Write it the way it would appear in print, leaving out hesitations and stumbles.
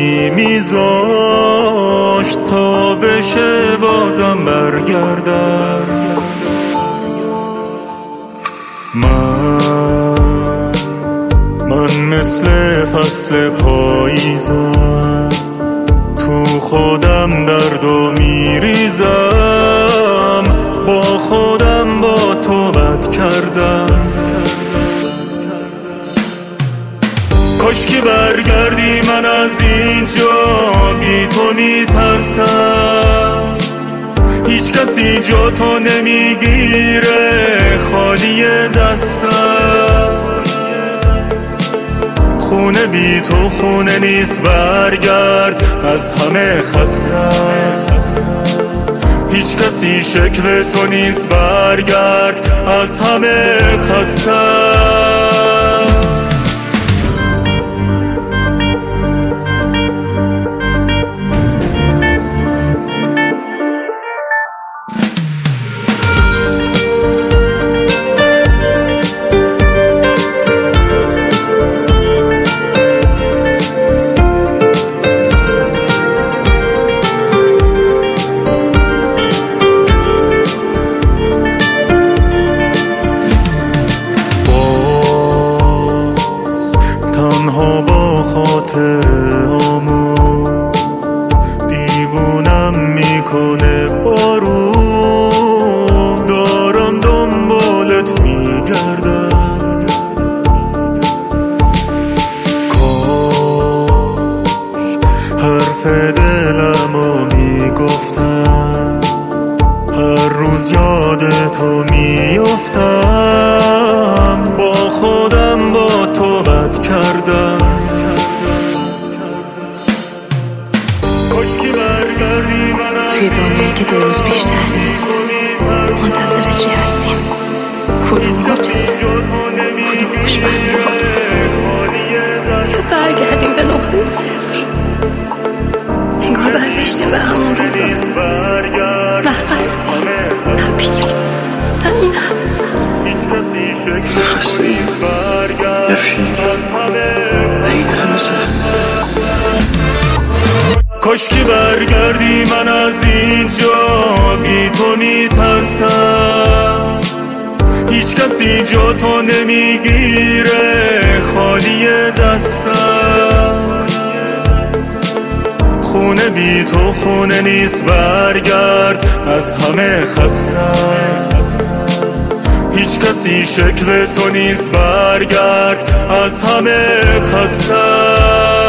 ثانیه‌ای میذاشت تا بشه بازم برگردم. من مثل فصل پاییزم، تو خودم دردو میریزم، با خودم با تو بد کردم. کاشکی برگردی، من از اینجا بی تو میترسم. هیچ کسی جا تو نمیگیره، خالی دستم. خونه بی تو خونه نیست، برگرد، از همه خستم. هیچ کسی شکل تو نیست، برگرد، از همه خستم. تنها با خاطرهامون دیوونم میکنه بارون، دارم دنبالت میگردم. کاش حرف دلمو میگفتم، هر روز یادتو میافتم، با خودم با تو بد کردم. توی دنیایی که 2 روز بیشتر نیست، منتظر چی هستیم؟ کدوم معجزه؟ کدوم خوشبختی قادمت؟ یا برگردیم به نقطه صفر؟ انگار برگشتیم به همون روزا، نه خستیم، نه پیر، نه این همه زن. خستیم، یه پیر، نه این همه زن. کاشکی برگردی، من از اینجا بی تو میترسم. هیچ کسی جا تو نمیگیره، خالی دستم. خونه بی تو خونه نیست، برگرد، از همه خستم. هیچ کسی شکل تو نیست، برگرد، از همه خستم.